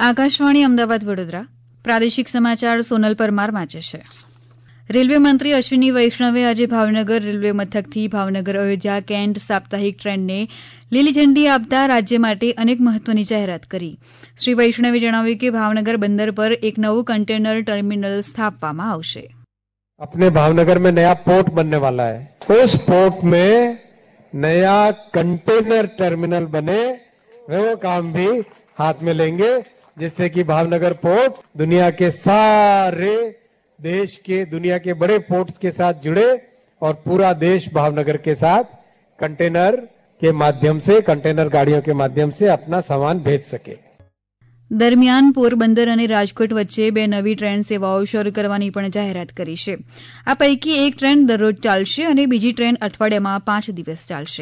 આકાશવાણી અમદાવાદ વડોદરા પ્રાદેશિક સમાચાર સોનલ પરમાર વાંચે છે. રેલવે મંત્રી અશ્વિની વૈષ્ણવે આજે ભાવનગર રેલવે મથકથી ભાવનગર અયોધ્યા કેન્ટ સાપ્તાહિક ટ્રેનને લીલી ઝંડી આપતા રાજ્ય માટે અનેક મહત્વની જાહેરાત કરી. શ્રી વૈષ્ણવે જણાવ્યું કે ભાવનગર બંદર પર એક નવું કન્ટેનર ટર્મિનલ સ્થાપવામાં આવશે. अपने भावनगर में नया पोर्ट बनने वाला है. उस पोर्ट में नया कंटेनर टर्मिनल बने, वो काम भी हाथ में लेंगे, जिससे कि भावनगर पोर्ट दुनिया के सारे देश के दुनिया के बड़े पोर्ट्स के साथ जुड़े और पूरा देश भावनगर के साथ कंटेनर के माध्यम से कंटेनर गाड़ियों के माध्यम से अपना सामान भेज सके. દરમિયાન પોરબંદર અને રાજકોટ વચ્ચે 2 નવી ટ્રેન સેવાઓ શરૂ કરવાની પણ જાહેરાત કરી છે. આ પૈકી એક ટ્રેન દરરોજ ચાલશે અને બીજી ટ્રેન અઠવાડિયામાં 5 દિવસ ચાલશે.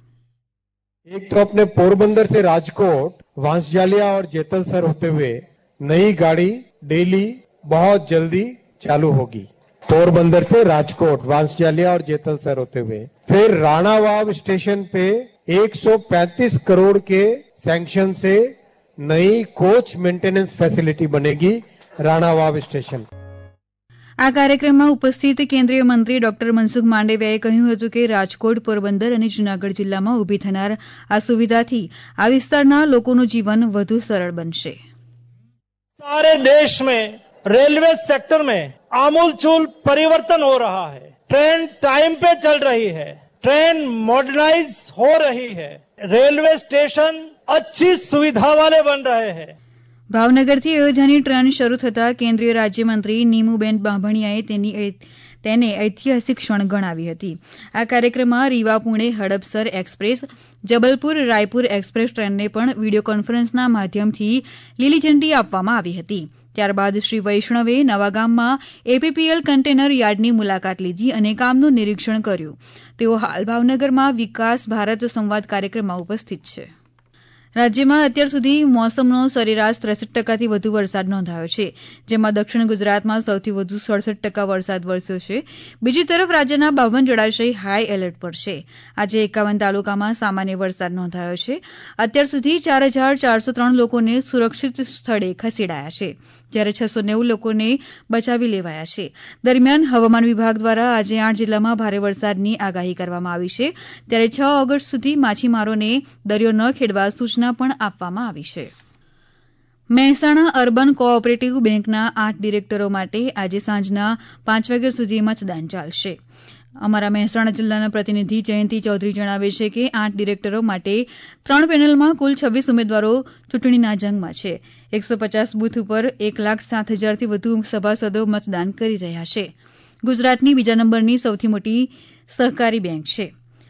एक तो अपने पोरबंदर से राजकोट वांसजालिया और जेतलसर होते हुए नई गाड़ी डेली बहुत जल्दी चालू होगी. पोरबंदर से राजकोट वांसजालिया और जेतलसर होते हुए फिर राणावाव स्टेशन पे 135 करोड़ के सैंक्शन से नई कोच मेंटेनेंस फैसिलिटी बनेगी राणावाव स्टेशन. આ કાર્યક્રમમાં ઉપસ્થિત કેન્દ્રીય મંત્રી ડોક્ટર મનસુખ માંડવિયાએ કહ્યું હતું કે રાજકોટ, પોરબંદર અને જૂનાગઢ જિલ્લામાં ઉભી થનાર આ સુવિધાથી આ વિસ્તારના લોકોનું જીવન વધુ સરળ બનશે. सारे देश में रेलवे सेक्टर में आमूलचूल परिवर्तन हो रहा है. ट्रेन टाइम पे चल रही है, ट्रेन मॉडर्नाइज हो रही है, रेलवे स्टेशन अच्छी सुविधा वाले बन रहे हैं. ભાવનગરથી અયોધ્યાની ટ્રેન શરૂ થતાં કેન્દ્રીય રાજ્યમંત્રી નીમુબેન બાંભણિયાએ તેને ઐતિહાસિક ક્ષણ ગણાવી હતી. આ કાર્યક્રમમાં રીવા પુણે હડપસર એક્સપ્રેસ, જબલપુર રાયપુર એક્સપ્રેસ ટ્રેનને પણ વિડીયો કોન્ફરન્સના માધ્યમથી લીલી ઝંડી આપવામાં આવી હતી. ત્યારબાદ શ્રી વૈષ્ણવે નવાગામમાં એપીપીએલ કન્ટેનર યાર્ડની મુલાકાત લીધી અને કામનું નિરીક્ષણ કર્યું. તેઓ હાલ ભાવનગરમાં વિકાસ ભારત સંવાદ કાર્યક્રમમાં ઉપસ્થિત છે. રાજ્યમાં અત્યાર સુધી મોસમનો સરેરાશ 63% વધુ વરસાદ નોંધાયો છે, જેમાં દક્ષિણ ગુજરાતમાં સૌથી વધુ 67% વરસાદ વરસ્યો છે. બીજી તરફ રાજ્યના 52 જળાશય હાઈ એલર્ટ પર છે. આજે 51 તાલુકામાં સામાન્ય વરસાદ નોંધાયો છે. અત્યાર સુધી 4,403 લોકોને સુરક્ષિત સ્થળે ખસેડાયા છે, જ્યારે 690 લોકોને બચાવી લેવાયા છે. દરમિયાન હવામાન વિભાગ દ્વારા આજે 8 જિલ્લામાં ભારે વરસાદની આગાહી કરવામાં આવી છે, ત્યારે 6 ઓગસ્ટ સુધી માછીમારોને દરિયો ન ખેડવા સૂચના પણ આપવામાં આવી છે. મહેસાણા અર્બન કોઓપરેટિવ બેંકના 8 ડિરેક્ટરો માટે આજે સાંજના 5 વાગ્યા સુધી મતદાન ચાલશે. અમારા મહેસાણા જિલ્લાના પ્રતિનિધિ જયંતિ ચૌધરી જણાવે છે કે 8 ડિરેક્ટરો માટે 3 પેનલમાં કુલ 26 ઉમેદવારો ચૂંટણીના જંગમાં છે. 150 બૂથ ઉપર 1,07,000થી વધુ સભાસદો મતદાન કરી રહ્યા છે. ગુજરાતની બીજા નંબરની સૌથી મોટી સહકારી બેંક છે.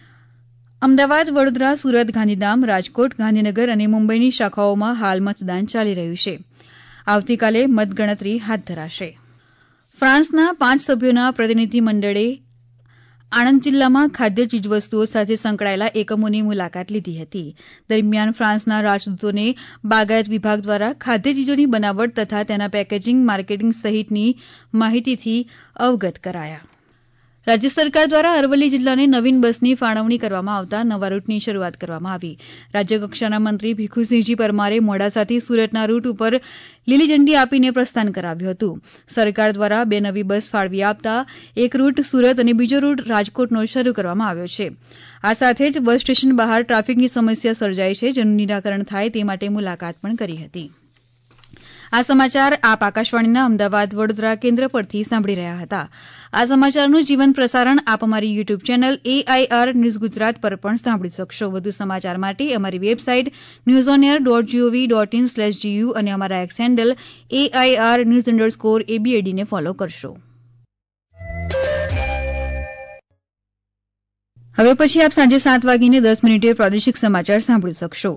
અમદાવાદ, વડોદરા, સુરત, ગાંધીધામ, રાજકોટ, ગાંધીનગર અને મુંબઈની શાખાઓમાં હાલ મતદાન ચાલી રહ્યું છે. આવતીકાલે મતગણતરી હાથ ધરાશે. ફ્રાન્સના 5 સભ્યોના પ્રતિનિધિ મંડળે આણંદ જિલ્લામાં ખાદ્ય ચીજવસ્તુઓ સાથે સંકળાયેલા એકમોની મુલાકાત લીધી હતી. દરમિયાન ફ્રાન્સના રાજદૂતોને બાગાયત વિભાગ દ્વારા ખાદ્ય ચીજોની બનાવટ તથા તેના પેકેજિંગ, માર્કેટિંગ સહિતની માહિતીથી અવગત કરાયા. રાજ્ય સરકાર દ્વારા અરવલ્લી જિલ્લાને નવીન બસની ફાળવણી કરવામાં આવતા નવા રૂટની શરૂઆત કરવામાં આવી. રાજ્યકક્ષાના મંત્રી ભીખુસિંહજી પરમારે મોડાસાથી સુરતના રૂટ ઉપર લીલી ઝંડી આપીને પ્રસ્થાન કરાવ્યું હતું. સરકાર દ્વારા 2 નવી બસ ફાળવી આપતા એક રૂટ સુરત અને બીજો રૂટ રાજકોટનો શરૂ કરવામાં આવ્યો છે. આ સાથે જ બસ સ્ટેશન બહાર ટ્રાફિકની સમસ્યા સર્જાઈ છે, જેનું નિરાકરણ થાય તે માટે મુલાકાત પણ કરી હતી. આ સમાચાર આપ આકાશવાણીના અમદાવાદ વડોદરા કેન્દ્ર પરથી સાંભળી રહ્યા હતા. આ સમાચારનું જીવંત પ્રસારણ આપ અમારી YouTube channel AIR news Gujarat પર પણ સાંભળી શકશો. વધુ સમાચાર માટે અમારી વેબસાઇટ newsonair.gov.in/gu અને અમારા એક્સ હેન્ડલ AIR_news_ABAD ને ફોલો કરશો. હવે પછી આપ સાંજે 7:10 પ્રાદેશિક સમાચાર સાંભળી શકશો.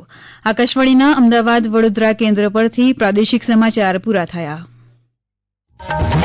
આકાશવાણીના અમદાવાદ વડોદરા કેન્દ્ર પરથી પ્રાદેશિક સમાચાર પૂરા થયા.